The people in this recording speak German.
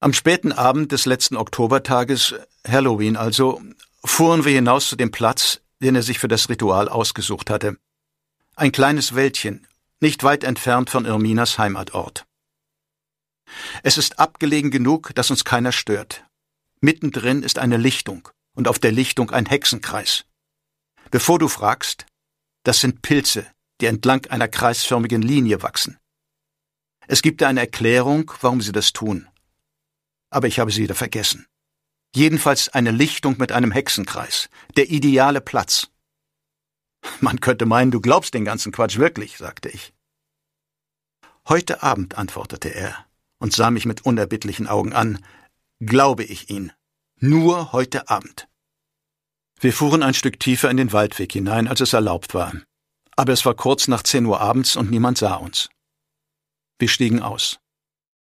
Am späten Abend des letzten Oktobertages, Halloween also, fuhren wir hinaus zu dem Platz, den er sich für das Ritual ausgesucht hatte. Ein kleines Wäldchen, nicht weit entfernt von Irminas Heimatort. Es ist abgelegen genug, dass uns keiner stört. Mittendrin ist eine Lichtung und auf der Lichtung ein Hexenkreis. Bevor du fragst, das sind Pilze, die entlang einer kreisförmigen Linie wachsen. Es gibt eine Erklärung, warum sie das tun. Aber ich habe sie wieder vergessen. Jedenfalls eine Lichtung mit einem Hexenkreis. Der ideale Platz. Man könnte meinen, du glaubst den ganzen Quatsch wirklich, sagte ich. Heute Abend, antwortete er und sah mich mit unerbittlichen Augen an, glaube ich ihn. Nur heute Abend. Wir fuhren ein Stück tiefer in den Waldweg hinein, als es erlaubt war. Aber es war kurz nach 10 Uhr abends und niemand sah uns. Wir stiegen aus.